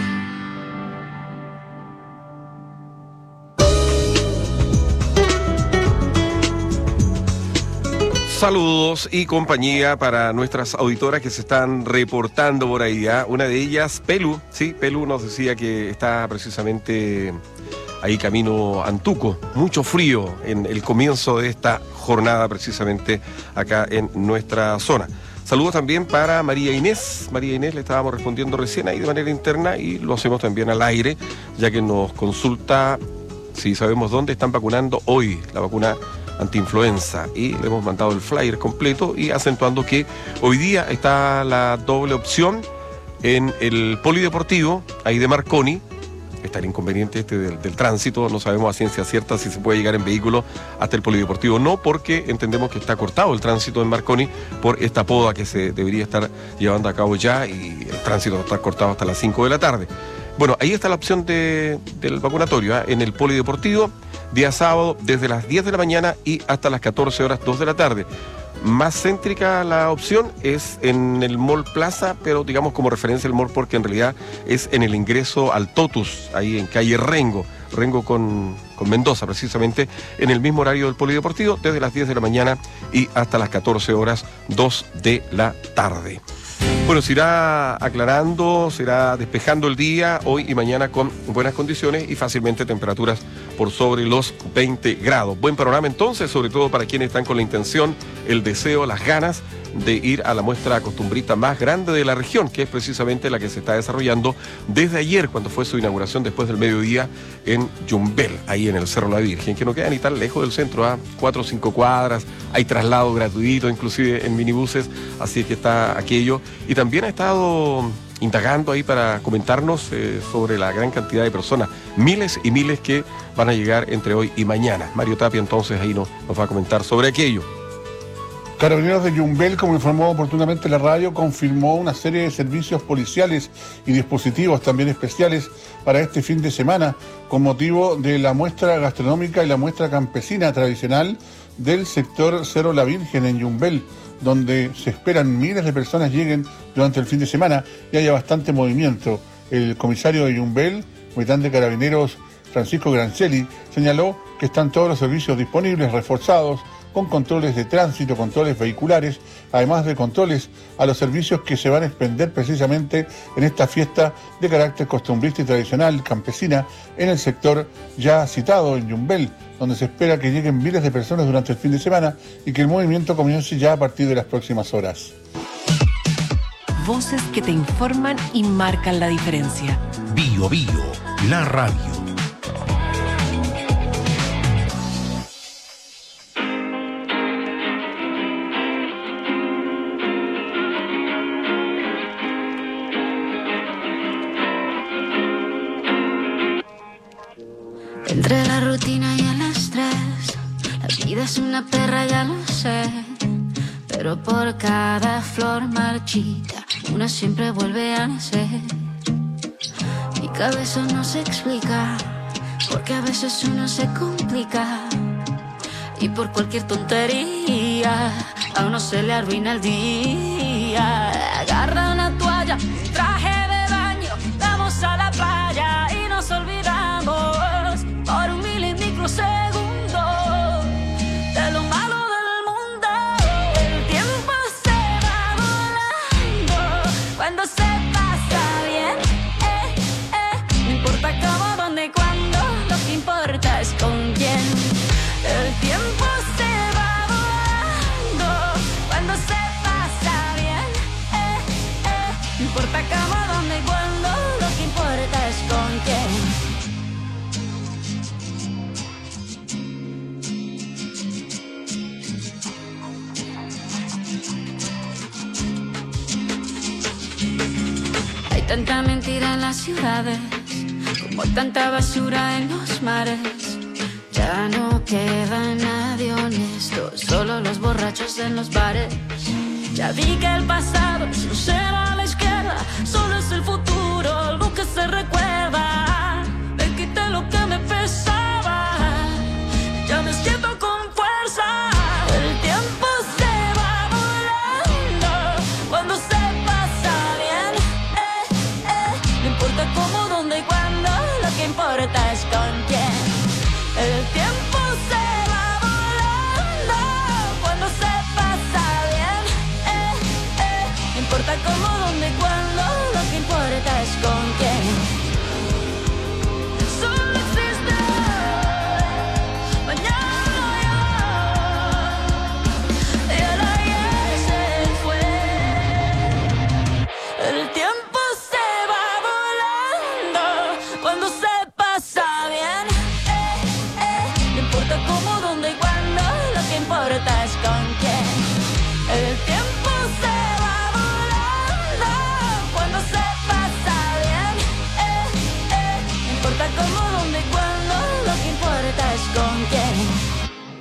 Saludos y compañía para nuestras auditoras que se están reportando por ahí, ¿eh? Una de ellas, Pelu, sí, Pelu nos decía que está precisamente ahí camino Antuco, mucho frío en el comienzo de esta jornada precisamente acá en nuestra zona. Saludos también para María Inés. María Inés le estábamos respondiendo recién ahí de manera interna y lo hacemos también al aire, ya que nos consulta si sabemos dónde están vacunando hoy la vacuna antiinfluenza, y le hemos mandado el flyer completo y acentuando que hoy día está la doble opción en el polideportivo ahí de Marconi, está el inconveniente del tránsito. No sabemos a ciencia cierta si se puede llegar en vehículo hasta el polideportivo o no, porque entendemos que está cortado el tránsito en Marconi por esta poda que se debería estar llevando a cabo ya, y el tránsito está cortado hasta las 5 de la tarde. Bueno, ahí está la opción del vacunatorio, ¿eh? En el polideportivo, día sábado, desde las 10 de la mañana y hasta las 14 horas, 2 de la tarde. Más céntrica la opción es en el Mall Plaza, pero digamos como referencia el mall porque en realidad es en el ingreso al Totus, ahí en calle Rengo con Mendoza, precisamente en el mismo horario del polideportivo, desde las 10 de la mañana y hasta las 14 horas, 2 de la tarde. Bueno, se irá aclarando, se irá despejando el día hoy y mañana con buenas condiciones y fácilmente temperaturas por sobre los 20 grados. Buen panorama entonces, sobre todo para quienes están con la intención, el deseo, las ganas de ir a la muestra costumbrista más grande de la región, que es precisamente la que se está desarrollando desde ayer, cuando fue su inauguración después del mediodía en Yumbel, ahí en el Cerro La Virgen, que no queda ni tan lejos del centro, a 4 o 5 cuadras, hay traslado gratuito, inclusive en minibuses, así que está aquello. Y también ha estado indagando ahí para comentarnos sobre la gran cantidad de personas, miles y miles que van a llegar entre hoy y mañana. Mario Tapia entonces ahí nos va a comentar sobre aquello. Carabineros de Yumbel, como informó oportunamente la radio, confirmó una serie de servicios policiales y dispositivos también especiales para este fin de semana, con motivo de la muestra gastronómica y la muestra campesina tradicional del sector Cerro La Virgen en Yumbel, donde se esperan miles de personas lleguen durante el fin de semana y haya bastante movimiento. El comisario de Yumbel, capitán de Carabineros Francisco Grancelli, señaló que están todos los servicios disponibles, reforzados, con controles de tránsito, controles vehiculares, además de controles a los servicios que se van a expender precisamente en esta fiesta de carácter costumbrista y tradicional campesina en el sector ya citado, en Yumbel, donde se espera que lleguen miles de personas durante el fin de semana y que el movimiento comience ya a partir de las próximas horas. Voces que te informan y marcan la diferencia. Bio Bio, la radio. Entre la rutina y el estrés, la vida es una perra, ya lo sé. Pero por cada flor marchita, una siempre vuelve a nacer. Mi cabeza no se explica, porque a veces uno se complica. Y por cualquier tontería, a uno se le arruina el día. Agarra una toalla, un traje de baño, vamos a la playa y nos olvidamos por un milimicrosegundo de lo malo del mundo. El tiempo se va volando cuando se pasa bien. No importa cómo, dónde, cuándo, lo que importa es con quién. El tiempo se va volando cuando se pasa bien. No importa cómo, dónde, cuándo, lo que importa es con quién. Hay tanta mentira en las ciudades, como tanta basura en los mares. Ya no queda nadie honesto, solo los borrachos en los bares. Ya vi que el pasado es un cero a la izquierda, solo es el futuro lo que se recuerda. Me quité lo que me pesaba, ya me siento con fuerza. El tiempo se va volando cuando se pasa bien. No importa cómo, dónde y cuándo, lo que importa es con quién. El tiempo se va volando cuando se pasa bien. No importa cómo, dónde y cuándo, lo que importa es con quién. cuando lo que importa es con quién.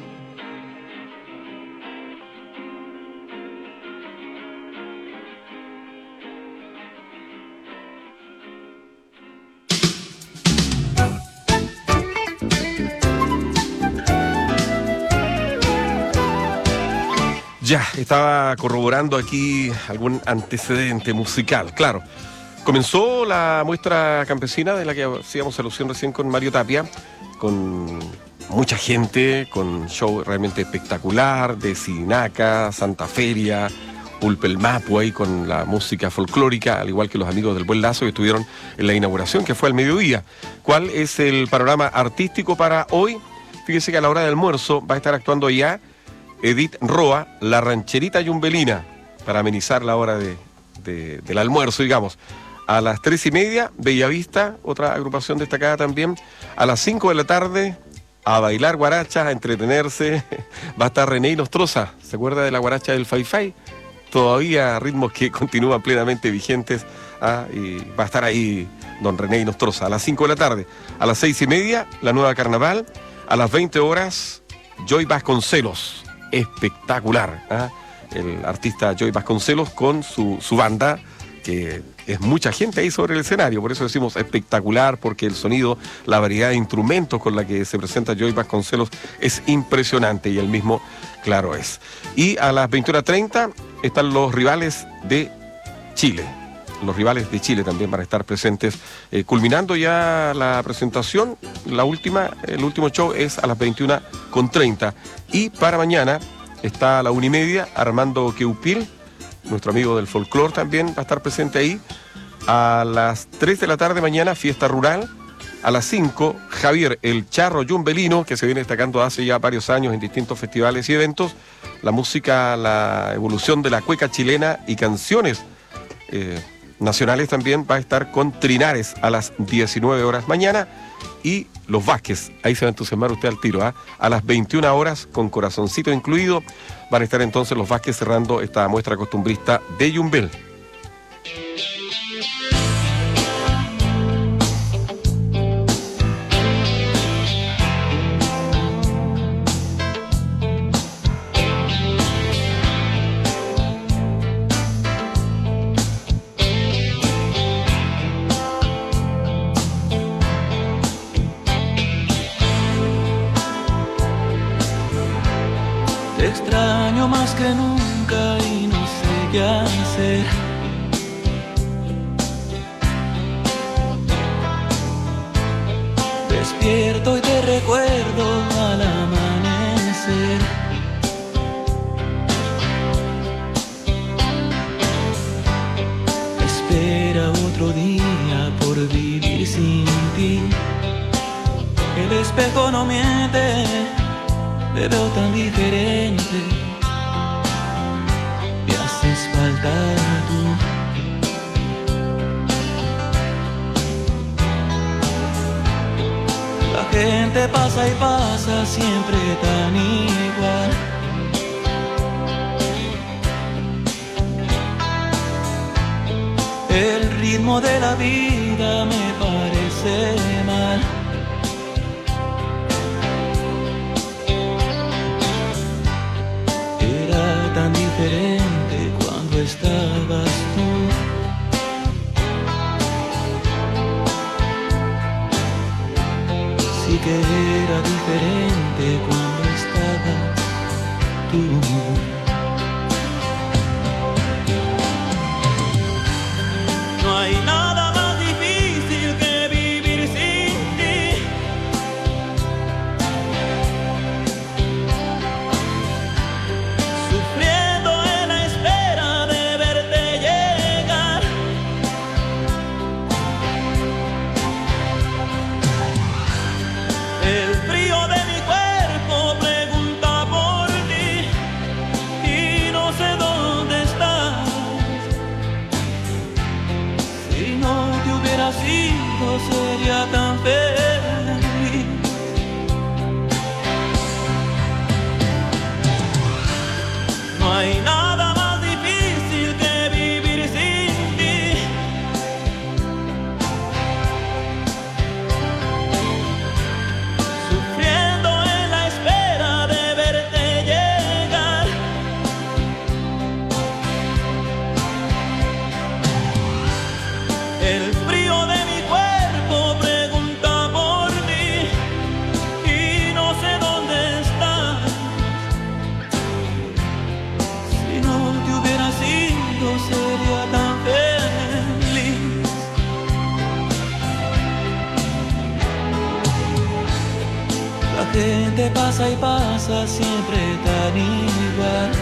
Ya, estaba corroborando aquí algún antecedente musical, claro. Comenzó la muestra campesina de la que hacíamos alusión recién con Mario Tapia, con mucha gente, con show realmente espectacular, de Sinaca, Santa Feria, Pulpelmapu ahí con la música folclórica, al igual que los amigos del Buen Lazo que estuvieron en la inauguración, que fue al mediodía. ¿Cuál es el panorama artístico para hoy? Fíjese que a la hora del almuerzo va a estar actuando ya Edith Roa, la rancherita yumbelina, para amenizar la hora del almuerzo, digamos. A las 3:30, Bellavista, otra agrupación destacada también. A las 5 de la tarde, a bailar guarachas, a entretenerse, va a estar René Nostroza. ¿Se acuerda de la guaracha del Fai-Fai? Todavía ritmos que continúan plenamente vigentes. Y va a estar ahí don René Nostroza. A las 5 de la tarde. A las 6:30, la nueva Carnaval. A las 20 horas, Joy Vasconcelos. Espectacular, el artista Joy Vasconcelos con su banda, que es mucha gente ahí sobre el escenario, por eso decimos espectacular, porque el sonido, la variedad de instrumentos con la que se presenta Joy Vasconcelos es impresionante, y el mismo, claro es. Y a las 21:30 están los rivales de Chile. Los rivales de Chile también van a estar presentes, culminando ya la presentación. El último show es a las 21:30. Y para mañana está a la 1:30 Armando Queupil, nuestro amigo del folclore también va a estar presente ahí. A las 3 de la tarde mañana, fiesta rural. A las 5, Javier el Charro Yumbelino, que se viene destacando hace ya varios años en distintos festivales y eventos. La música, la evolución de la cueca chilena y canciones nacionales también va a estar con Trinares a las 19 horas mañana. Y los Vázquez, ahí se va a entusiasmar usted al tiro, a las 21 horas con corazoncito incluido, van a estar entonces los Vázquez cerrando esta muestra costumbrista de Yumbel. Te extraño más que nunca y no sé qué hacer. Despierto y te recuerdo al amanecer. Espera otro día por vivir sin ti. El espejo no miente. Te veo tan diferente, me haces falta tú. La gente pasa y pasa siempre tan igual. El ritmo de la vida me parece mal. Tan diferente cuando estabas tú. Sí que era diferente cuando estabas tú. No hay nada más difícil que vivir sin ti. Sufriendo en la espera de verte llegar. El frío de mi cuerpo pregunta por ti. gente pasa y pasa siempre tan igual.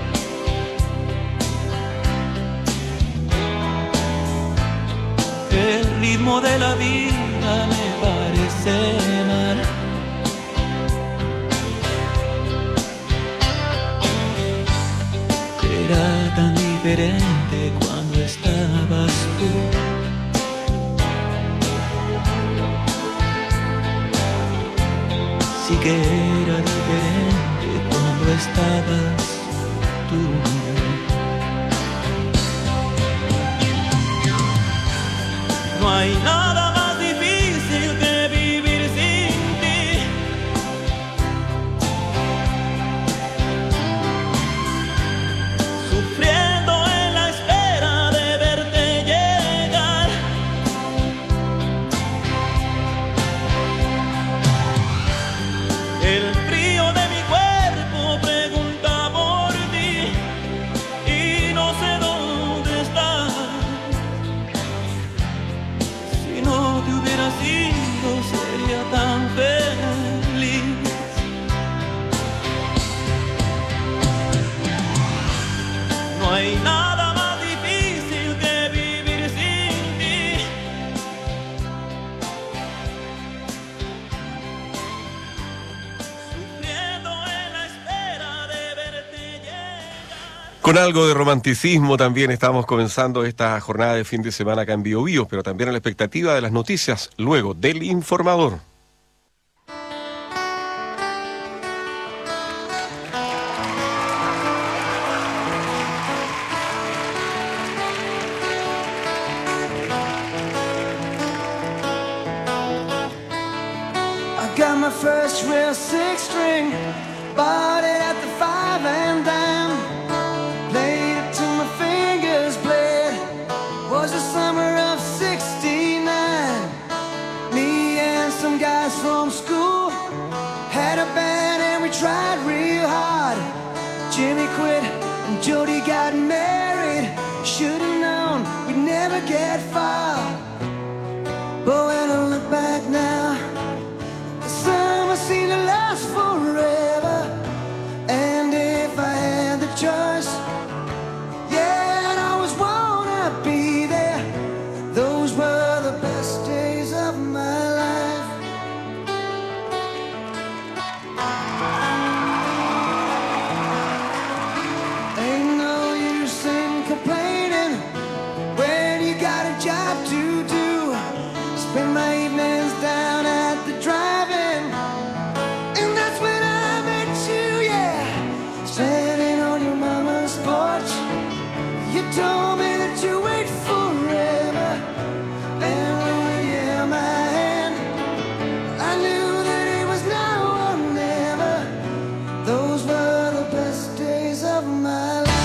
El ritmo de la vida me parece mal. Era tan diferente cuando estabas tú. Sí que era diferente cuando estabas tú. No hay nada más difícil que vivir sin ti. Sufriendo en la espera de verte llegar. El frío de mi cuerpo pregunta por ti y no sé dónde estás. Si no te hubieras ido sería tan feliz. No hay nada más difícil que vivir sin ti. Sufriendo en la espera de verte llegar. Con algo de romanticismo también estamos comenzando esta jornada de fin de semana acá en Bio Bio, pero también a la expectativa de las noticias luego del informador. I got my first real six string, bought it at the 5 and dime. Played it till my fingers bled. Was the summer of '69. Me and some guys from school had a band.